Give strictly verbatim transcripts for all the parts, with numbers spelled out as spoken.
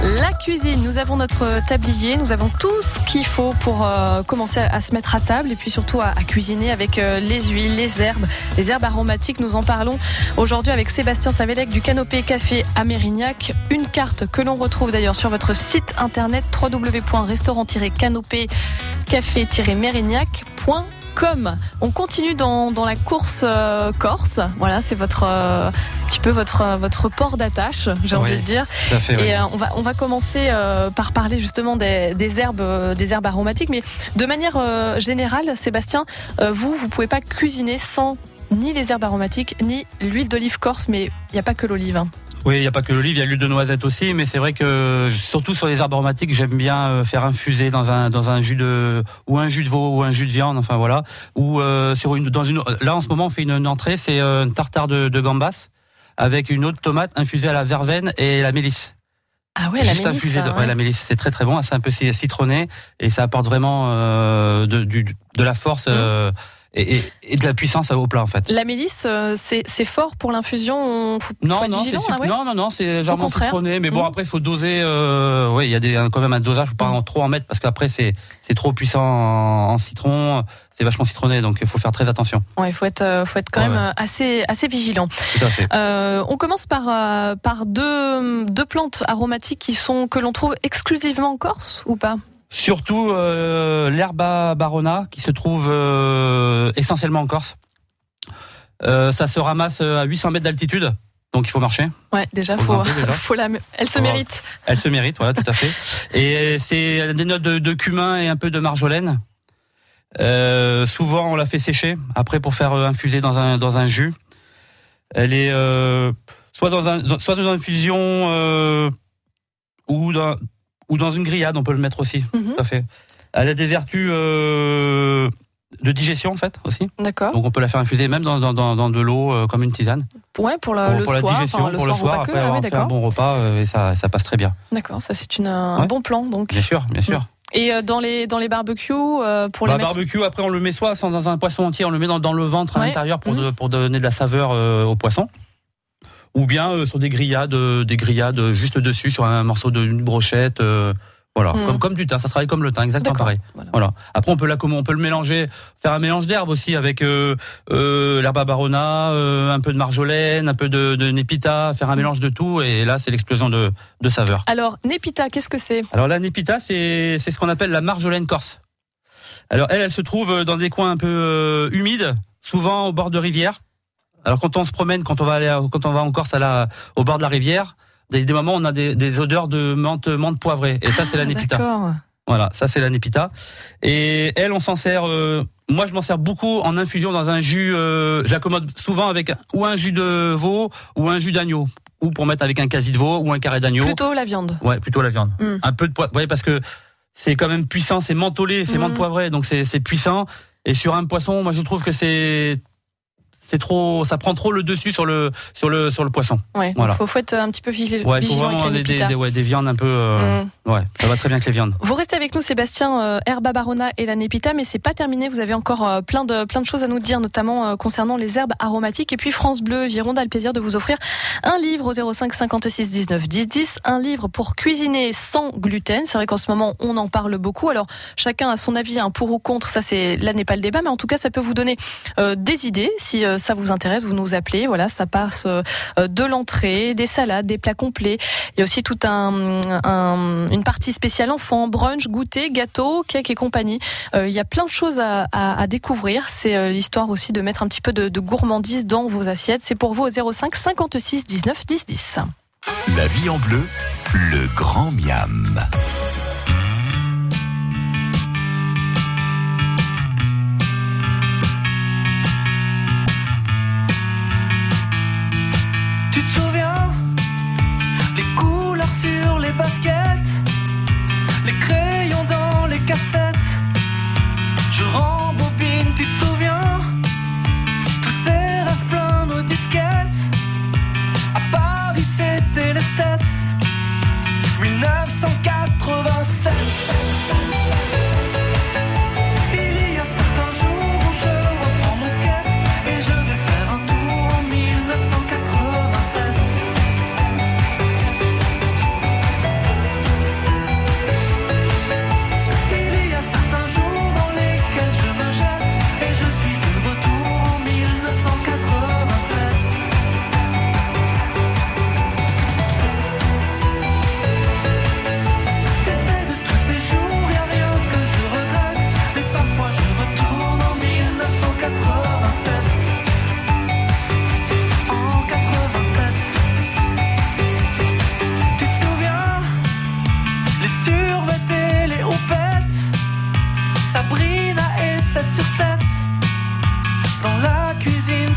La cuisine, nous avons notre tablier, nous avons tout ce qu'il faut pour euh, commencer à, à se mettre à table et puis surtout à, à cuisiner avec euh, les huiles, les herbes, les herbes aromatiques. Nous en parlons aujourd'hui avec Sébastien Savélec du Canopée Café à Mérignac. Une carte que l'on retrouve d'ailleurs sur votre site internet w w w point restaurant tiret canopée café tiret mérignac point com. On continue dans, dans la course euh, corse. Voilà, c'est votre euh, un petit peu votre euh, votre port d'attache, j'ai oui, envie de dire. Tout à fait, et oui. euh, on va on va commencer euh, par parler justement des, des herbes euh, des herbes aromatiques, mais de manière euh, générale, Sébastien, euh, vous vous pouvez pas cuisiner sans ni les herbes aromatiques ni l'huile d'olive corse, mais il n'y a pas que l'olive. Hein. Oui, il n'y a pas que l'olive, il y a l'huile de noisette aussi, mais c'est vrai que surtout sur les herbes aromatiques, j'aime bien faire infuser dans un dans un jus de ou un jus de veau ou un jus de viande, enfin voilà, ou euh, sur une dans une là en ce moment on fait une, une entrée, c'est un tartare de, de gambas avec une eau de tomate infusée à la verveine et la mélisse. Ah ouais, la Juste mélisse. infusée de, ouais. ouais, la mélisse, c'est très très bon, c'est un peu citronné et ça apporte vraiment euh, de du, de la force. Mmh. Euh, Et, et, et de la puissance au plat en fait. La mélisse, c'est, c'est fort pour l'infusion. Faut, non, faut être non, vigilant, c'est, ah ouais non, non, non, c'est légèrement citronné. Mais bon, mmh. après, il faut doser. Euh, oui, il y a des, quand même un dosage. Faut pas mmh. en trop en mettre parce qu'après, c'est, c'est trop puissant en, en citron. C'est vachement citronné, donc il faut faire très attention. Ouais, il faut être, faut être quand ouais, même ouais. assez, assez vigilant. Tout à fait. Euh, on commence par, euh, par deux, deux plantes aromatiques qui sont que l'on trouve exclusivement en Corse ou pas? Surtout euh, l'herba barona qui se trouve euh, essentiellement en Corse. Euh, ça se ramasse à huit cents mètres d'altitude, donc il faut marcher. Ouais, déjà, faut, faut, déjà. faut la, elle se voilà. mérite. Elle se mérite, voilà, tout à fait. Et c'est des notes de, de cumin et un peu de marjolaine. Euh, souvent, on la fait sécher après pour faire infuser dans un dans un jus. Elle est euh, soit dans un soit dans une infusion euh, ou dans ou dans une grillade, on peut le mettre aussi. Mm-hmm. Tout à fait. Elle a des vertus euh, de digestion en fait aussi. D'accord. Donc on peut la faire infuser même dans dans dans de l'eau euh, comme une tisane. Ouais, pour, la, pour, le, pour soir, la digestion, enfin, le pour soir, le soir, après après avoir ah, fait un bon repas euh, et ça ça passe très bien. D'accord, ça c'est une, un ouais. bon plan donc. Bien sûr, bien sûr. Et dans les dans les barbecues euh, pour bah, les mettre... barbecue après on le met soit dans un poisson entier, on le met dans, dans le ventre ouais. à l'intérieur pour mmh. de, pour donner de la saveur euh, au poisson. Ou bien euh, sur des grillades, euh, des grillades euh, juste dessus sur un morceau de une brochette, euh, voilà, mmh. comme comme du thym, ça travaille comme le thym, exactement D'accord. pareil. Voilà. voilà. Après on peut la on peut le mélanger, faire un mélange d'herbes aussi avec euh, euh, l'herba barona, euh, un peu de marjolaine, un peu de, de népita, faire un mmh. mélange de tout et là c'est l'explosion de de saveurs. Alors népita, qu'est-ce que c'est ? Alors la népita c'est c'est ce qu'on appelle la marjolaine corse. Alors elle elle se trouve dans des coins un peu euh, humides, souvent au bord de rivières. Alors quand on se promène, quand on va aller, à, quand on va en Corse à la, au bord de la rivière, des, des moments où on a des, des odeurs de menthe, menthe poivrée. Et ça c'est ah, la népita. D'accord. Voilà, ça c'est la népita. Et elle, on s'en sert. Euh, moi, je m'en sers beaucoup en infusion dans un jus. Euh, j'accommode souvent avec ou un jus de veau ou un jus d'agneau, ou pour mettre avec un quasi de veau ou un carré d'agneau. Plutôt la viande. Ouais, plutôt la viande. Mm. Un peu de poivre. Ouais, parce que c'est quand même puissant, c'est mentholé, c'est mm. menthe poivrée, donc c'est, c'est puissant. Et sur un poisson, moi je trouve que c'est c'est trop, ça prend trop le dessus sur le sur le sur le poisson. Ouais, donc voilà. faut, faut être un petit peu vigil, ouais, vigilant avec la des, népita. Des, des, ouais, des viandes un peu, euh, mm. ouais, ça va très bien avec les viandes. Vous restez avec nous, Sébastien, euh, herba barona et la népita, mais c'est pas terminé. Vous avez encore euh, plein de plein de choses à nous dire, notamment euh, concernant les herbes aromatiques. Et puis France Bleu Gironde a le plaisir de vous offrir un livre au zéro cinq cinquante-six dix-neuf dix dix, un livre pour cuisiner sans gluten. C'est vrai qu'en ce moment on en parle beaucoup. Alors chacun a son avis, hein, pour ou contre. Ça, c'est là n'est pas le débat, mais en tout cas ça peut vous donner euh, des idées si euh, ça vous intéresse. Vous nous appelez, voilà, ça passe euh, de l'entrée, des salades, des plats complets. Il y a aussi toute un, un, une partie spéciale enfant, brunch, goûter, gâteau, cake et compagnie. Euh, il y a plein de choses à, à, à découvrir. C'est euh, l'histoire aussi de mettre un petit peu de, de gourmandise dans vos assiettes. C'est pour vous au zéro cinq cinquante-six dix-neuf dix dix. La vie en bleu, le grand miam. Tu te souviens, les couleurs sur les baskets, les crayons dans les cassettes. Je rembobine, tu te souviens, tous ces rêves pleins nos disquettes. À Paris c'était les States, dix-neuf cent quatre-vingt-sept. Il y a certains jours où je reprends mon skate et je vais faire un tour en dix-neuf cent quatre-vingt-sept.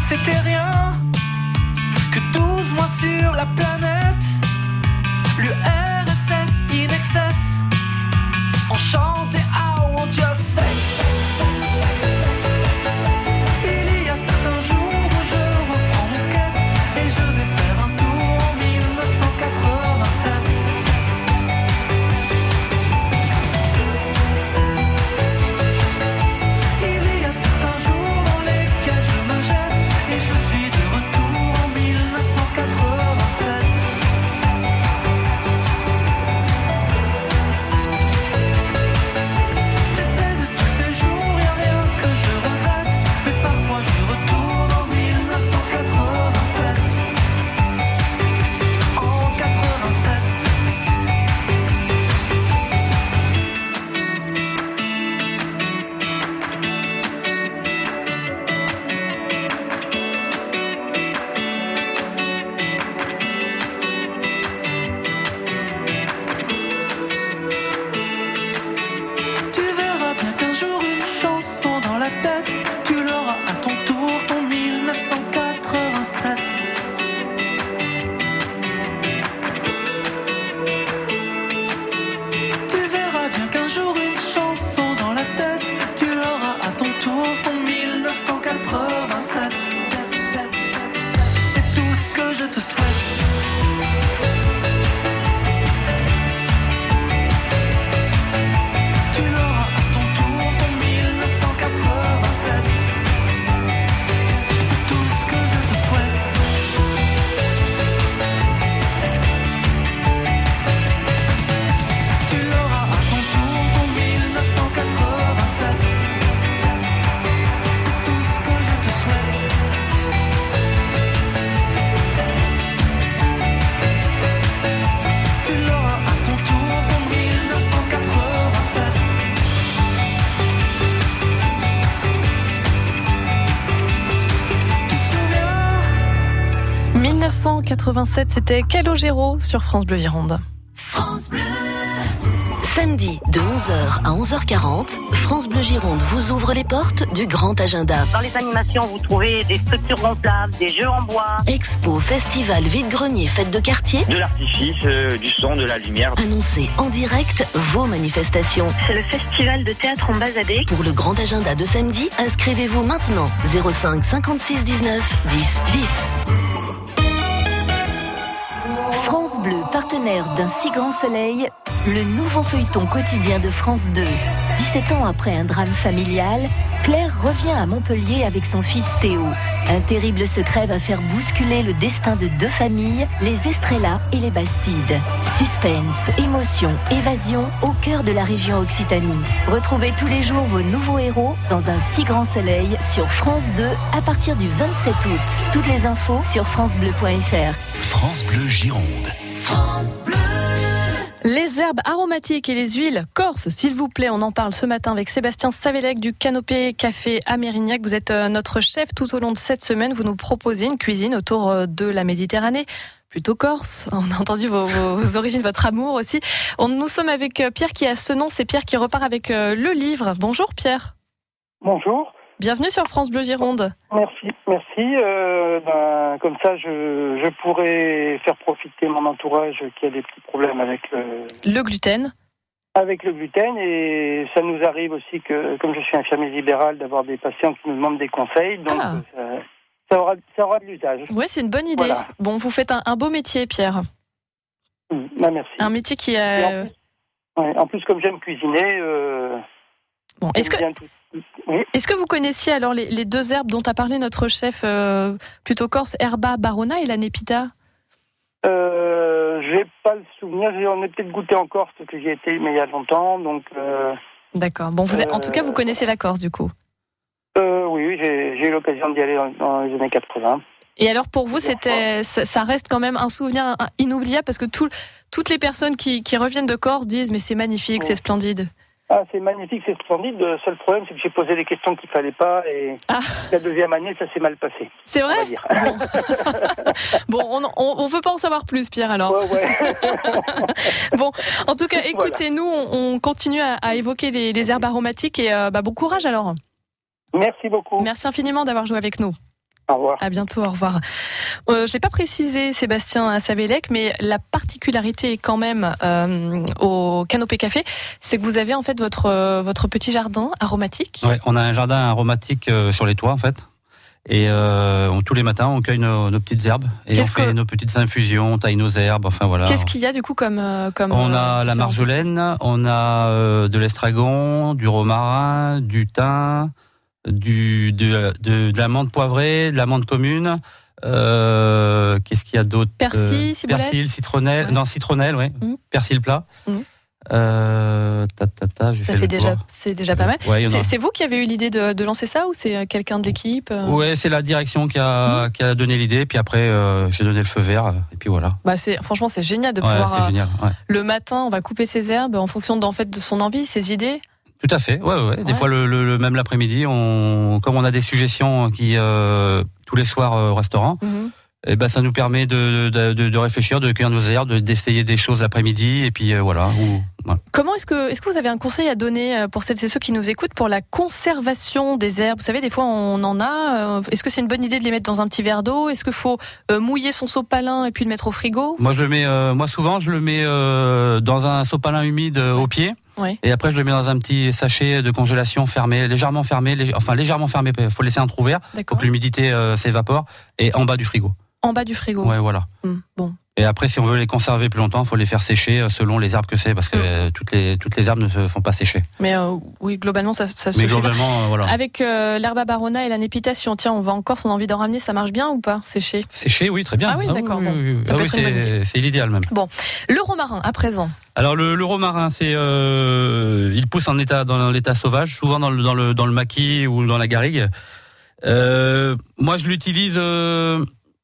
c'était rien que douze mois sur la planète. L'U R S S in excess, on chantait I want your sex. Il y a certains jours où je reprends mon skate et je vais faire un tour en dix-neuf cent quatre-vingt-sept. Il y a certains jours dans lesquels je me jette et je suis de retour en dix-neuf cent quatre-vingt-sept. dix-neuf cent quatre-vingt-sept, c'était Calogero sur France Bleu Gironde. France Bleu. Samedi de onze heures à onze heures quarante, France Bleu Gironde vous ouvre les portes du grand agenda. Dans les animations, vous trouvez des structures gonflables, des jeux en bois. Expo, festival, vide-grenier, fête de quartier. De l'artifice, euh, du son, de la lumière. Annoncez en direct vos manifestations. C'est le festival de théâtre en Basadé. Pour le grand agenda de samedi, inscrivez-vous maintenant. zéro cinq cinquante-six dix-neuf dix dix. France Bleu, partenaire d'un si grand soleil, le nouveau feuilleton quotidien de France deux. dix-sept ans après un drame familial, Claire revient à Montpellier avec son fils Théo. Un terrible secret va faire bousculer le destin de deux familles, les Estrella et les Bastides. Suspense, émotion, évasion au cœur de la région Occitanie. Retrouvez tous les jours vos nouveaux héros dans un si grand soleil sur France deux à partir du vingt-sept août. Toutes les infos sur francebleu point f r. France Bleu Gironde. France Bleu. Les herbes aromatiques et les huiles corses, s'il vous plaît, on en parle ce matin avec Sébastien Savélec du Canopé Café à Mérignac. Vous êtes notre chef tout au long de cette semaine. Vous nous proposez une cuisine autour de la Méditerranée, plutôt corse. On a entendu vos, vos origines, votre amour aussi. On, nous sommes avec Pierre qui a ce nom, c'est Pierre qui repart avec le livre. Bonjour Pierre. Bonjour. Bienvenue sur France Bleu Gironde. Merci, merci. Euh, ben, comme ça, je, je pourrais faire profiter mon entourage qui a des petits problèmes avec le, le gluten. Avec le gluten, et ça nous arrive aussi que, comme je suis infirmier libéral, d'avoir des patients qui nous demandent des conseils. Donc, ah. ça, ça, aura, ça aura de l'usage. Ouais, c'est une bonne idée. Voilà. Bon, vous faites un, un beau métier, Pierre. Mmh, ben merci. Un métier qui a. En plus, ouais, en plus, comme j'aime cuisiner. Euh, bon, est-ce que. Oui. Est-ce que vous connaissiez alors les, les deux herbes dont a parlé notre chef euh, plutôt corse, Herba barona et la népita? euh, J'ai pas le souvenir. J'en ai peut-être goûté en Corse parce que j'y étais mais il y a longtemps. Donc. Euh, D'accord. Bon, vous êtes, euh, en tout cas, vous connaissez la Corse du coup. Euh, oui, j'ai, j'ai eu l'occasion d'y aller dans, dans les années quatre-vingts. Et alors pour vous, c'était, ça, ça reste quand même un souvenir inoubliable parce que tout, toutes les personnes qui, qui reviennent de Corse disent mais c'est magnifique, oui. C'est splendide. Ah, c'est magnifique, c'est splendide. Le seul problème, c'est que j'ai posé des questions qu'il fallait pas et ah. La deuxième année, ça s'est mal passé. C'est vrai. Bon, bon on, on veut pas en savoir plus, Pierre, alors. Ouais, ouais. Bon, en tout cas, écoutez-nous, on, on continue à, à évoquer les, les herbes aromatiques et euh, bah, bon courage alors. Merci beaucoup. Merci infiniment d'avoir joué avec nous. Au revoir. À bientôt, au revoir. Euh, je l'ai pas précisé, Sébastien, à Savélec, mais la particularité quand même euh, au Canopé Café, c'est que vous avez en fait votre euh, votre petit jardin aromatique. Ouais, on a un jardin aromatique euh, sur les toits en fait. Et euh, on, tous les matins, on cueille nos, nos petites herbes et Qu'est-ce on fait que... nos petites infusions, on taille nos herbes, enfin voilà. Qu'est-ce qu'il y a du coup comme euh, comme On a euh, la marjolaine, on a euh, de l'estragon, du romarin, du thym, du de, de, de la menthe poivrée, de la menthe commune. Euh, qu'est-ce qu'il y a d'autre? Persil, ciboulette. Persil, citronnelle, ouais. non citronnelle, oui. Mmh. Persil plat. Mmh. Euh, ta, ta, ta, ça fait déjà, c'est déjà pas mal. Ouais, c'est, c'est vous qui avez eu l'idée de, de lancer ça ou c'est quelqu'un de l'équipe? Ouais, c'est la direction qui a, mmh. qui a donné l'idée, puis après euh, j'ai donné le feu vert, et puis voilà. Bah c'est, franchement, c'est génial de ouais, pouvoir. C'est génial, ouais. Le matin, on va couper ses herbes en fonction d'en fait de son envie, ses idées. Tout à fait, ouais, ouais. Des ouais. fois, le, le, même l'après-midi, on, comme on a des suggestions qui euh, tous les soirs euh, au restaurant. Mmh. Et ben ça nous permet de, de, de, de réfléchir, de cueillir nos herbes, de, d'essayer des choses l'après-midi et puis euh, voilà, ou, voilà. Comment est-ce que est-ce que vous avez un conseil à donner pour celles et ceux qui nous écoutent pour la conservation des herbes? Vous savez, des fois on en a. Est-ce que c'est une bonne idée de les mettre dans un petit verre d'eau? Est-ce qu'il faut euh, mouiller son sopalin et puis le mettre au frigo? Moi je le mets, euh, moi souvent je le mets euh, dans un sopalin humide euh, au pied. Ouais. Et après je le mets dans un petit sachet de congélation fermé, légèrement fermé, lég- enfin légèrement fermé. Il faut laisser un trou ouvert pour que l'humidité euh, s'évapore et en bas du frigo. En bas du frigo. Ouais, voilà. Mmh, bon. Et après, si on veut les conserver plus longtemps, il faut les faire sécher selon les herbes que c'est, parce que mmh. euh, toutes les toutes les herbes ne se font pas sécher. Mais euh, oui, globalement, ça, ça se Mais fait globalement, bien. Euh, voilà. Avec euh, l'herbe barona et la népitation, tiens, on va en Corse, on a envie d'en ramener, ça marche bien ou pas, séché? Séché, oui, très bien. Ah oui, d'accord. Ah, bon. oui, oui, ça ah, peut oui, être une bonne idée. C'est l'idéal même. Bon, le romarin à présent. Alors le, le romarin, c'est euh, il pousse en état dans l'état sauvage, souvent dans le dans le dans le maquis ou dans la garrigue. Euh, moi, je l'utilise. Euh,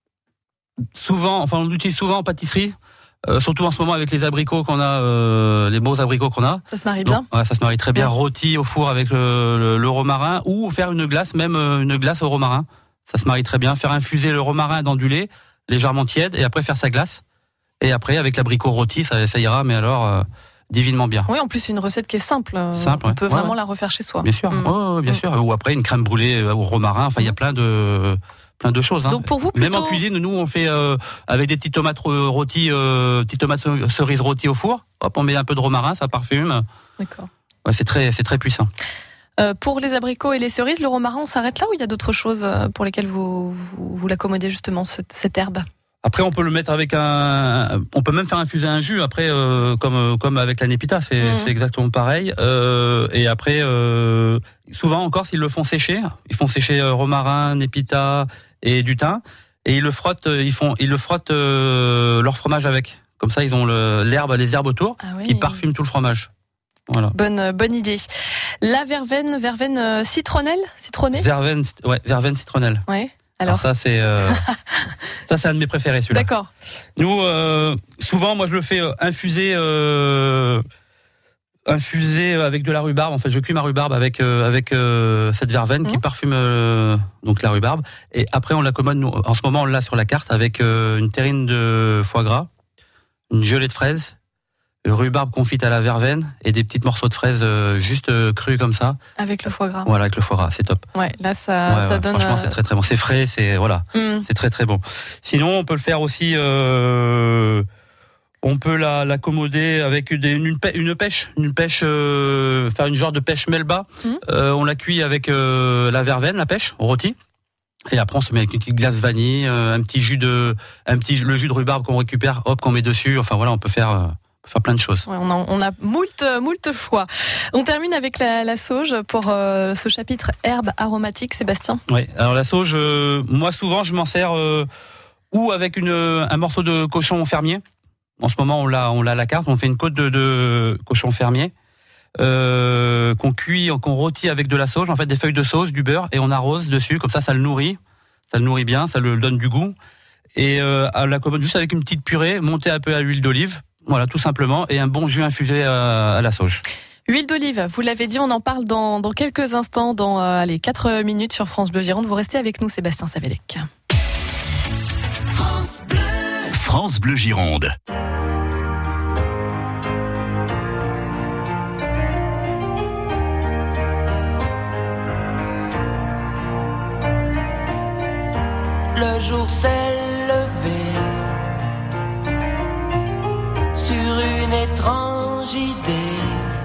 Souvent, enfin on l'utilise souvent en pâtisserie, euh, surtout en ce moment avec les abricots qu'on a, euh, les beaux abricots qu'on a. Ça se marie bien. Donc, ouais, ça se marie très bien, ouais. Rôti au four avec le, le, le romarin, ou faire une glace, même une glace au romarin. Ça se marie très bien. Faire infuser le romarin dans du lait, légèrement tiède, et après faire sa glace. Et après avec l'abricot rôti, ça, ça ira, mais alors euh, divinement bien. Oui, en plus c'est une recette qui est simple. Simple. On peut ouais. vraiment ouais. la refaire chez soi. Bien sûr, mmh. oh, bien mmh. sûr. Ou après une crème brûlée au romarin. Enfin, il y a plein de plein de choses. Hein. Donc pour vous, plutôt... même en cuisine, nous on fait euh, avec des petites tomates rôties, euh, petites tomates cerises rôties au four. Hop, on met un peu de romarin, ça parfume. D'accord. Ouais, c'est très, c'est très puissant. Euh, pour les abricots et les cerises, le romarin, on s'arrête là ou il y a d'autres choses pour lesquelles vous vous, vous l'accommodez justement cette, cette herbe? Après, on peut le mettre avec un. On peut même faire infuser un jus. Après, euh, comme comme avec la népita, c'est mmh. c'est exactement pareil. Euh, et après, euh, souvent encore, s'ils le font sécher, ils font sécher euh, romarin, népita et du thym, et ils le frottent. Ils font, ils le frottent euh, leur fromage avec. Comme ça, ils ont le, l'herbe, les herbes autour, ah oui. qui parfument tout le fromage. Voilà. Bonne bonne idée. La verveine, verveine euh, citronnelle, citronnée. Verveine, ouais, verveine citronnelle. Ouais. Alors, Alors ça c'est euh, ça c'est un de mes préférés celui-là. D'accord. Nous euh, souvent moi je le fais euh, infuser euh, infuser avec de la rhubarbe. En fait je cuis ma rhubarbe avec euh, avec euh, cette verveine mmh. qui parfume euh, donc la rhubarbe et après on l'accommode nous en ce moment on l'a sur la carte avec euh, une terrine de foie gras, une gelée de fraises, rhubarbe confite à la verveine et des petits morceaux de fraises euh, juste euh, crus comme ça. Avec le foie gras. Voilà, avec le foie gras, c'est top. Ouais, là ça, ouais, ça ouais, donne. Franchement, c'est très très bon. C'est frais, c'est voilà, mm. c'est très très bon. Sinon, on peut le faire aussi. Euh, on peut la, l'accommoder avec des, une, une pêche, une pêche, euh, faire une genre de pêche melba. Mm. Euh, on la cuit avec euh, la verveine, la pêche, au rôti. Et après, on se met avec une petite glace vanille, euh, un petit jus de, un petit le jus de rhubarbe qu'on récupère, hop, qu'on met dessus. Enfin voilà, on peut faire. Euh, faire plein de choses. Ouais, on a, on a moult, moult fois. On termine avec la, la sauge pour euh, ce chapitre herbes aromatiques, Sébastien. Oui, alors la sauge, euh, moi souvent je m'en sers euh, ou avec une, un morceau de cochon fermier. En ce moment on l'a, on l'a à la carte, on fait une côte de, de cochon fermier euh, qu'on cuit, qu'on rôtit avec de la sauge, en fait des feuilles de sauge, du beurre et on arrose dessus, comme ça ça le nourrit, ça le nourrit bien, ça le donne du goût. Et euh, à la commode juste avec une petite purée, montée un peu à l'huile d'olive. Voilà, tout simplement, et un bon jus infusé à, à la sauge. Huile d'olive, vous l'avez dit, on en parle dans, dans quelques instants, dans euh, allez, quatre minutes sur France Bleu Gironde. Vous restez avec nous, Sébastien Savélec. France Bleu, France Bleu Gironde. étrange idée.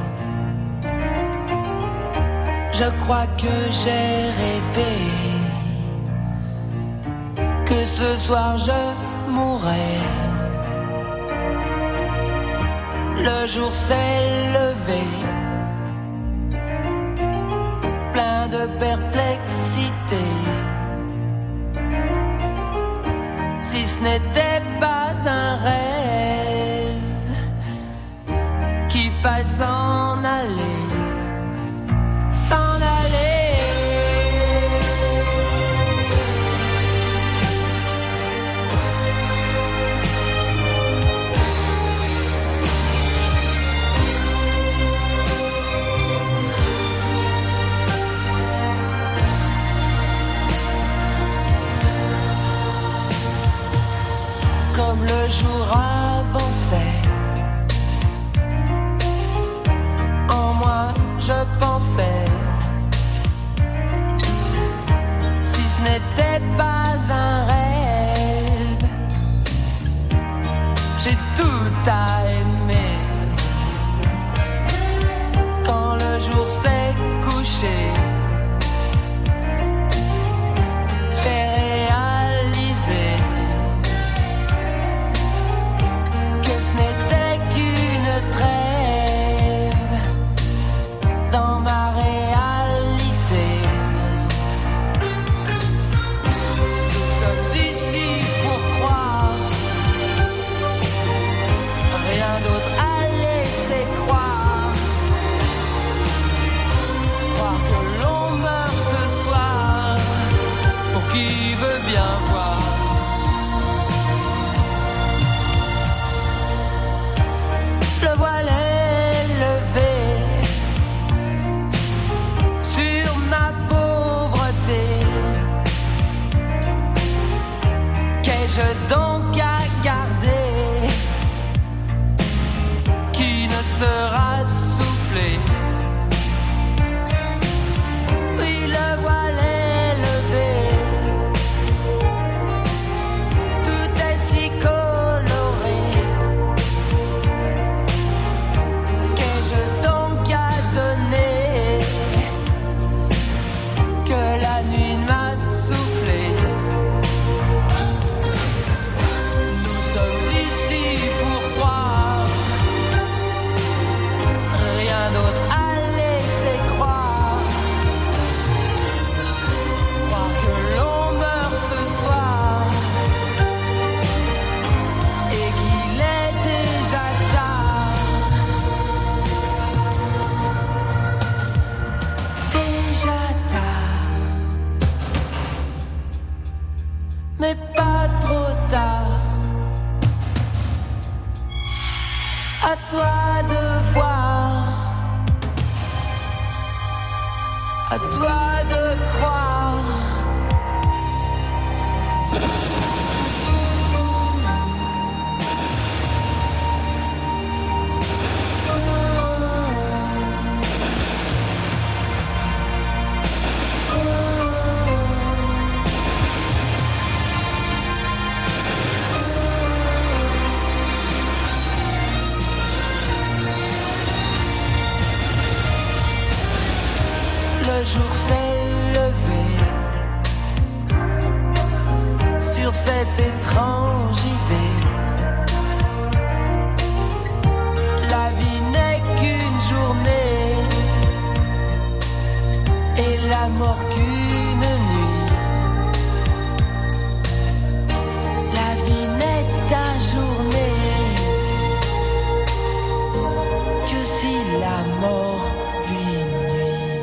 Je crois que j'ai rêvé que ce soir je mourrais. Le jour s'est levé, plein de perplexité. Si ce n'était pas un rêve qui faille s'en aller, s'en aller. Comme le jour avançait, en moi je pensais, si ce n'était pas un rêve, j'ai tout à aimer. Quand le jour s'est couché, j'ai réalisé que ce n'était qu'une trêve dans ma réalité. Nous sommes ici pour croire, rien d'autre à laisser croire. Croire que l'on meurt ce soir, pour qui veut bien voir. Le voile est levé sur ma pauvreté. Qu'ai-je donc à garder qui ne sera soufflé? Oui, le voile est levé, tout est si coloré. Qu'ai-je donc à donner que la nuit m'a soufflé? Nous sommes ici pour croire, rien d'autre à laisser croire. Croire que l'on meurt ce soir et qu'il est déjà tard. Déjà tard, mais pas trop tard. À toi de voir, à toi de croire. Le jour s'est levé sur cette étrange idée. La vie n'est qu'une journée et la mort qu'une nuit. La vie n'est ta journée que si la mort lui nuit.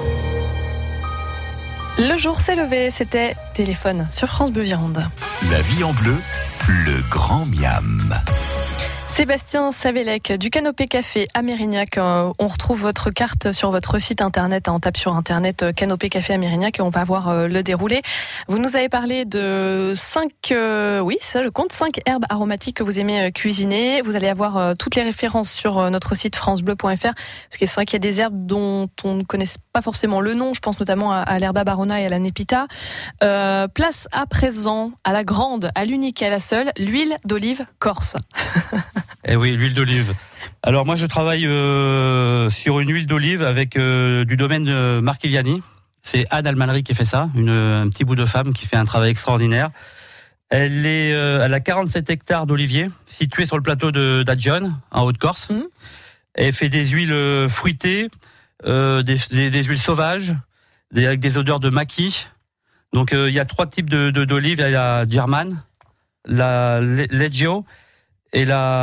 Le jour s'est levé, c'était Téléphone sur France Bleu Gironde. La vie en bleu, le grand miam. Sébastien Savélec du Canopé Café à Mérignac. Euh, on retrouve votre carte sur votre site internet. On tape sur internet euh, Canopé Café à Mérignac et on va voir euh, le déroulé. Vous nous avez parlé de cinq, euh, oui, ça je compte, cinq herbes aromatiques que vous aimez euh, cuisiner. Vous allez avoir euh, toutes les références sur euh, notre site francebleu point f r. Parce que c'est vrai qu'il y a des herbes dont on ne connaît pas forcément le nom. Je pense notamment à, à l'herba barona et à la népita. Euh, place à présent à la grande, à l'unique et à la seule, l'huile d'olive corse. Eh oui, l'huile d'olive. Alors moi je travaille euh, sur une huile d'olive avec euh, du domaine de Marchigliani. C'est Anne Almanry qui fait ça, une, un petit bout de femme qui fait un travail extraordinaire. Elle, est, euh, elle a quarante-sept hectares d'oliviers situés sur le plateau de d'Adjon, en Haute-Corse. Mmh. Elle fait des huiles fruitées, euh, des, des, des huiles sauvages, des, avec des odeurs de maquis. Donc il euh, y a trois types de, de, d'olives. Il y a la German, la Leggio et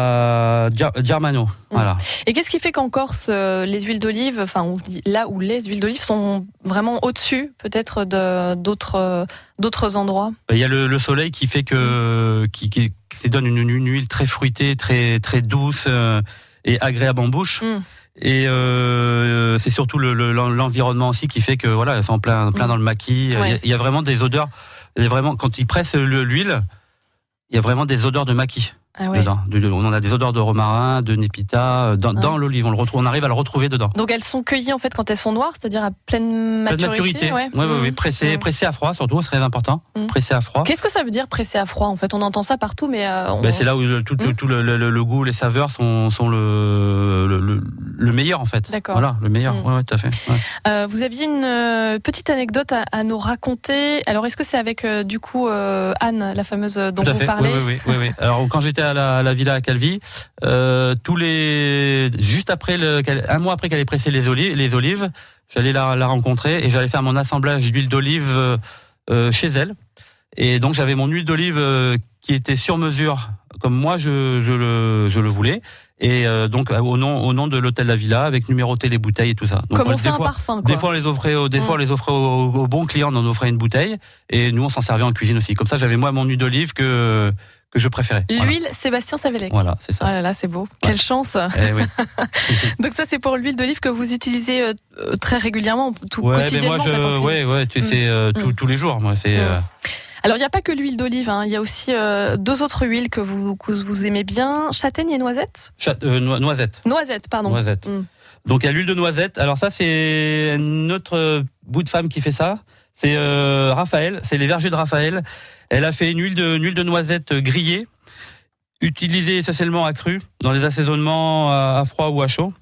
la Germano. Voilà. Et qu'est-ce qui fait qu'en Corse, euh, les huiles d'olive, enfin là où les huiles d'olive sont vraiment au-dessus, peut-être de, d'autres euh, d'autres endroits. Il y a le, le soleil qui fait que qui, qui, qui donne une, une huile très fruitée, très très douce euh, et agréable en bouche. Mm. Et euh, c'est surtout le, le, l'environnement aussi qui fait que voilà, elles sont plein plein mm. dans le maquis. Ouais. Il, y a, il y a vraiment des odeurs. Il y a vraiment quand ils pressent le, l'huile, il y a vraiment des odeurs de maquis. Ah ouais. Dedans. On en a des odeurs de romarin, de népita dans, ah. dans l'olive. On le retrouve, on arrive à le retrouver dedans. Donc elles sont cueillies en fait quand elles sont noires, c'est-à-dire à pleine maturité. Pleine maturité. Ouais, ouais, mmh. ouais, pressées, mmh. pressées à froid surtout, c'est très important. Mmh. Pressées à froid. Qu'est-ce que ça veut dire pressées à froid en fait? On entend ça partout, mais euh, on... ben, c'est là où le, tout, mmh. tout le, le, le goût, les saveurs sont, sont le, le, le, le meilleur en fait. D'accord. Voilà, le meilleur. Mmh. Ouais, ouais, tout à fait. Ouais. Euh, vous aviez une euh, petite anecdote à, à nous raconter. Alors est-ce que c'est avec euh, du coup euh, Anne, la fameuse dont tout à vous fait. parlez? Oui, oui, oui, oui, oui. Alors quand j'étais à la, à la villa Calvi, euh, tous les juste après le un mois après qu'elle ait pressé les olives, les olives, j'allais la, la rencontrer et j'allais faire mon assemblage d'huile d'olive euh, chez elle. Et donc j'avais mon huile d'olive euh, qui était sur mesure, comme moi je, je le je le voulais. Et euh, donc au nom au nom de l'hôtel La Villa, avec numéroté les bouteilles et tout ça. Donc comme on fait un fois, parfum. Quoi. Des fois on les offrait, au, des mmh. fois on les offrait aux, aux bons clients, on en offrait une bouteille et nous on s'en servait en cuisine aussi. Comme ça j'avais moi mon huile d'olive que que je préférais. L'huile voilà. Sébastien Savellec. Voilà, c'est ça. Oh là là, c'est beau. Ouais. Quelle chance. Eh oui. Donc ça, c'est pour l'huile d'olive que vous utilisez euh, très régulièrement, tout ouais, quotidiennement. Mais moi, je, en fait, ouais, ouais, tu sais, euh, mm. tous les jours. Moi, c'est. Mm. Euh... Alors, il n'y a pas que l'huile d'olive. Hein. Il y a aussi euh, deux autres huiles que vous que vous aimez bien, châtaigne et noisette. Chat, euh, no- noisette. Noisette, pardon. Noisette. Mm. Donc il y a l'huile de noisette. Alors ça, c'est notre euh, bout de femme qui fait ça. C'est euh, Raphaël. C'est les vergers de Raphaël. Elle a fait une huile de une huile de noisette grillée, utilisée essentiellement à cru, dans les assaisonnements à, à froid ou à chaud.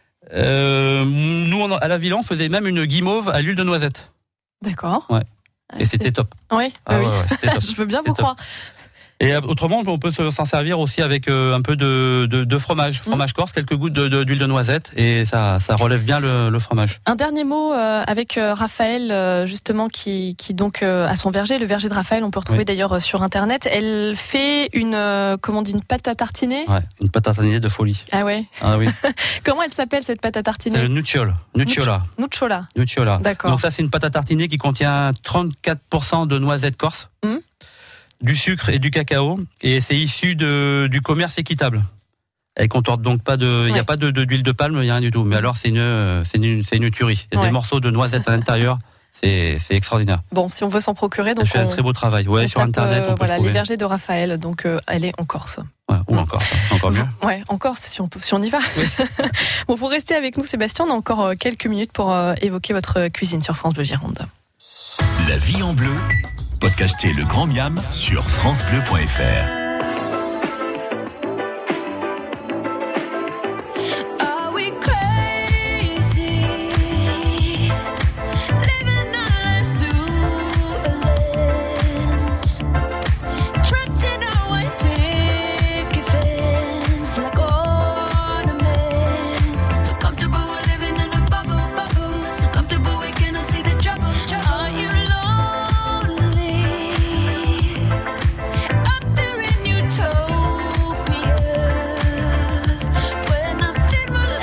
Euh, nous, on, à la Villa, on faisait même une guimauve à l'huile de noisette. D'accord. Ouais. Et c'est... c'était top. Oui, ah, oui. Ouais, ouais, c'était top. Je veux bien c'était vous top. croire. Et autrement, on peut s'en servir aussi avec euh, un peu de, de, de fromage, fromage mmh. corse, quelques gouttes de, de, d'huile de noisette, et ça, ça relève bien le, le fromage. Un dernier mot euh, avec euh, Raphaël, euh, justement, qui, qui donc euh, a son verger, le verger de Raphaël, on peut retrouver oui. d'ailleurs euh, sur Internet. Elle fait une, euh, comment dit, une pâte à tartiner. Ouais, une pâte à tartiner de folie. Ah ouais. Ah oui. Comment elle s'appelle cette pâte à tartiner? C'est le Nucciol. Nucciola. Nucciola. Nucciola. D'accord. Donc ça, c'est une pâte à tartiner qui contient trente-quatre pour cent de noisettes corse. Mmh. Du sucre et du cacao, et c'est issu de, du commerce équitable. Elle comporte donc pas de, il ouais. y a pas de, de, d'huile de palme, il y a rien du tout. Mais alors c'est une, c'est une, c'est une tuerie. Il y a ouais. des morceaux de noisettes à l'intérieur. C'est, c'est extraordinaire. Bon, si on veut s'en procurer, donc elle fait on, un très beau travail. Ouais, sur tape, Internet, on peut voilà, trouver. Les vergers de Raphaël. Donc euh, elle est en Corse. Ouais, ou en Corse, c'est encore mieux. Ouais, en Corse, si on peut, si on y va. Oui. Bon, vous restez avec nous, Sébastien. On a encore quelques minutes pour euh, évoquer votre cuisine sur France Bleu Gironde. La vie en bleu. Podcastez le Grand Miam sur francebleu point f r. When nothing will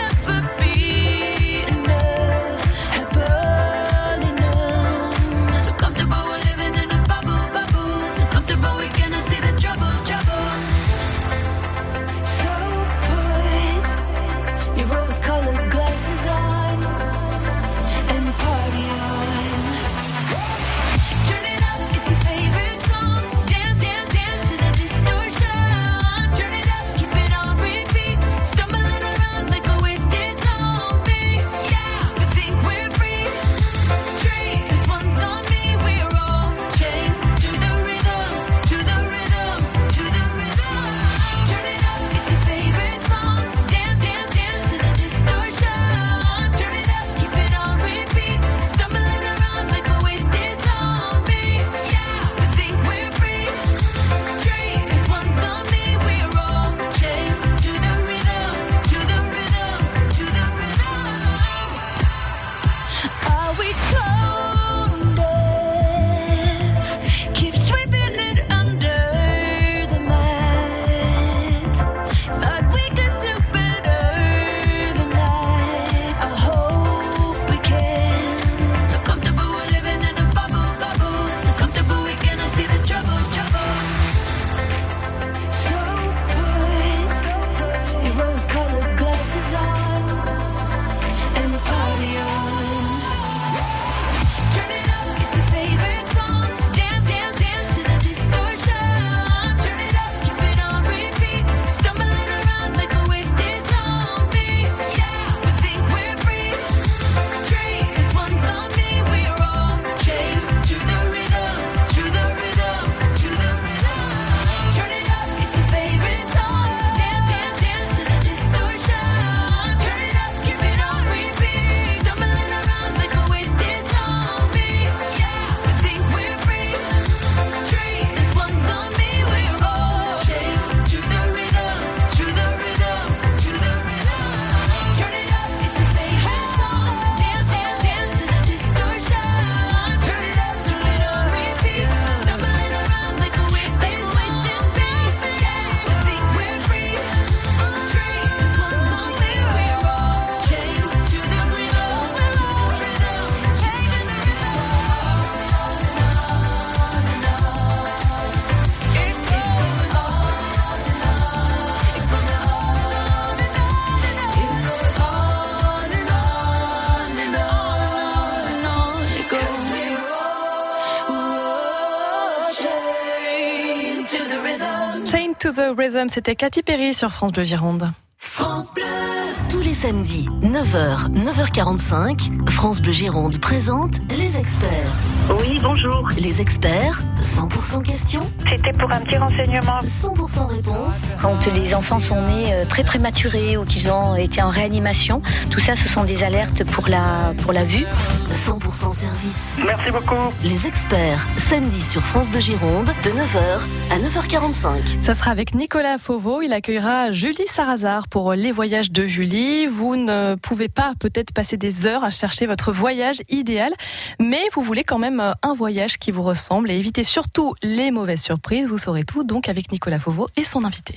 Stick to the Rhythm, c'était Katy Perry sur France Bleu Gironde. France Bleu. Tous les samedis, neuf heures, neuf heures quarante-cinq, France Bleu Gironde présente les experts. Oui, bonjour. Les experts, cent pour cent questions. C'était pour un petit renseignement. cent pour cent réponses. Quand les enfants sont nés très prématurés ou qu'ils ont été en réanimation, tout ça, ce sont des alertes pour la, pour la vue. cent pour cent service. Merci beaucoup. Les experts, samedi sur France Bleu Gironde, de neuf heures à neuf heures quarante-cinq. Ça sera avec Nicolas Fauveau. Il accueillera Julie Sarrazar pour les voyages de Julie. Vous ne pouvez pas peut-être passer des heures à chercher votre voyage idéal, mais vous voulez quand même un voyage qui vous ressemble et évitez surtout les mauvaises surprises. Vous saurez tout donc avec Nicolas Fauveau et son invité.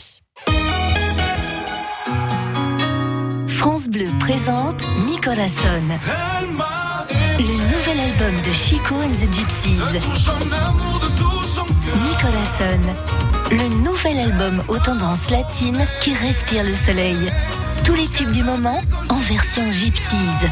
France Bleu présente Nicolas Sonne. Le nouvel album de Chico and the Gypsies. Nicolas Sonne. Le nouvel album aux tendances latines qui respire le soleil. Tous les tubes du moment en version Gypsies.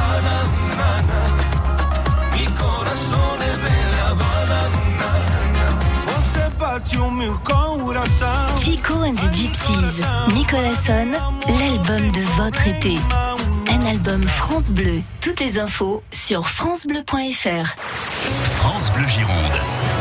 Chico and the Gypsies. Nicolas Sonne, l'album de votre été. Un album France Bleu. Toutes les infos sur francebleu point fr. France Bleu Gironde.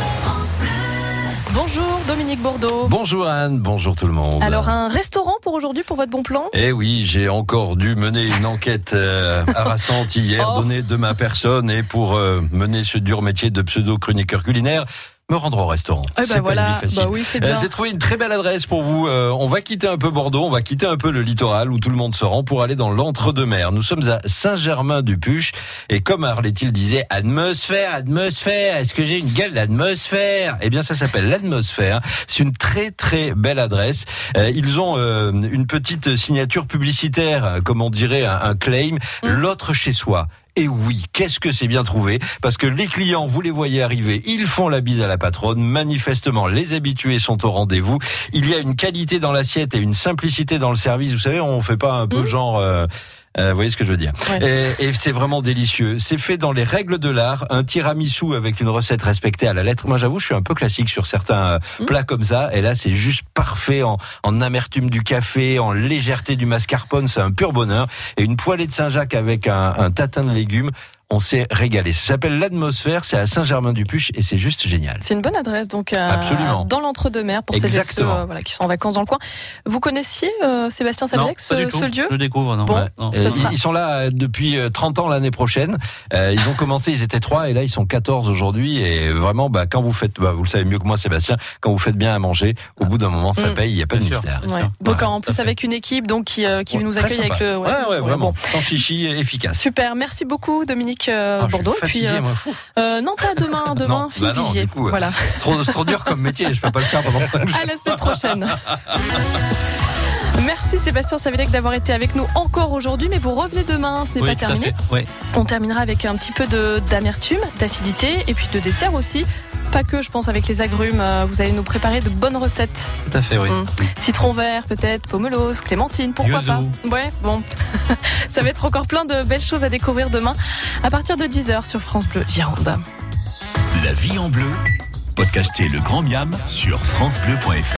Bonjour Dominique Bourdeau. Bonjour Anne, bonjour tout le monde. Alors un restaurant pour aujourd'hui, pour votre bon plan ? Eh oui, j'ai encore dû mener une enquête euh, harassante hier, oh. donnée de ma personne, et pour euh, mener ce dur métier de pseudo-chroniqueur culinaire, me rendre au restaurant. Eh ben c'est voilà. pas une vie facile. Bah oui, c'est bien. Euh, j'ai trouvé une très belle adresse pour vous. Euh, on va quitter un peu Bordeaux, on va quitter un peu le littoral où tout le monde se rend pour aller dans l'entre-deux-mers. Nous sommes à Saint-Germain-du-Puch et comme Arlettil disait, atmosphère, atmosphère, est-ce que j'ai une gueule d'atmosphère ? Eh bien, ça s'appelle l'Atmosphère. C'est une très très belle adresse. Euh, ils ont euh, une petite signature publicitaire, comme on dirait un, un claim, mmh. l'autre chez soi. Et oui, qu'est-ce que c'est bien trouvé, parce que les clients, vous les voyez arriver, ils font la bise à la patronne, manifestement les habitués sont au rendez-vous, il y a une qualité dans l'assiette et une simplicité dans le service, vous savez, on fait pas un peu mmh. genre... Euh, Euh, vous voyez ce que je veux dire. Ouais. Et, et c'est vraiment délicieux. C'est fait dans les règles de l'art, un tiramisu avec une recette respectée à la lettre. Moi, j'avoue, je suis un peu classique sur certains mmh. plats comme ça. Et là, c'est juste parfait en, en amertume du café, en légèreté du mascarpone. C'est un pur bonheur. Et une poêlée de Saint-Jacques avec un, un tatin de légumes. On s'est régalé. Ça s'appelle l'Atmosphère, c'est à Saint-Germain-du-Puch et c'est juste génial. C'est une bonne adresse donc à, Absolument. dans l'entre-deux-mers pour celles et ceux euh, voilà, qui sont en vacances dans le coin. Vous connaissiez euh, Sébastien Savelec, ce, ce lieu ? Je le découvre, non. Bon, ouais, non. Euh, ils sont là depuis trente ans l'année prochaine. Euh, ils ont commencé, ils étaient trois et là ils sont quatorze aujourd'hui. Et vraiment, bah, quand vous faites, bah, vous le savez mieux que moi Sébastien, quand vous faites bien à manger, au bout d'un moment ça mmh. paye, il n'y a pas de bien mystère. Ouais. Donc ouais, en plus avec une équipe donc qui, euh, qui ouais, nous accueille avec le... Ouais, ouais, ouais vraiment, sans chichi, efficace. Super, merci beaucoup Dominique euh, ah, Bourdeau. Fatigué, puis, euh, moi, fou. Euh, non, pas demain, demain, non, Philippe bah non, Vigier. Du coup, voilà. c'est trop, c'est trop dur comme métier, je peux pas le faire pendant. À la semaine prochaine. Merci Sébastien Savelec d'avoir été avec nous encore aujourd'hui, mais vous revenez demain, ce n'est oui, pas terminé. Oui. On terminera avec un petit peu de, d'amertume, d'acidité et puis de dessert aussi. Pas que, je pense, avec les agrumes, vous allez nous préparer de bonnes recettes. Tout à fait, oui. Mmh. Citron vert, peut-être, pomelos, clémentine, pourquoi Yuzu. pas. Ouais, bon. Ça va être encore plein de belles choses à découvrir demain, à partir de dix heures sur France Bleu Gironde. La vie en bleu, podcastez le Grand Miam sur francebleu point fr.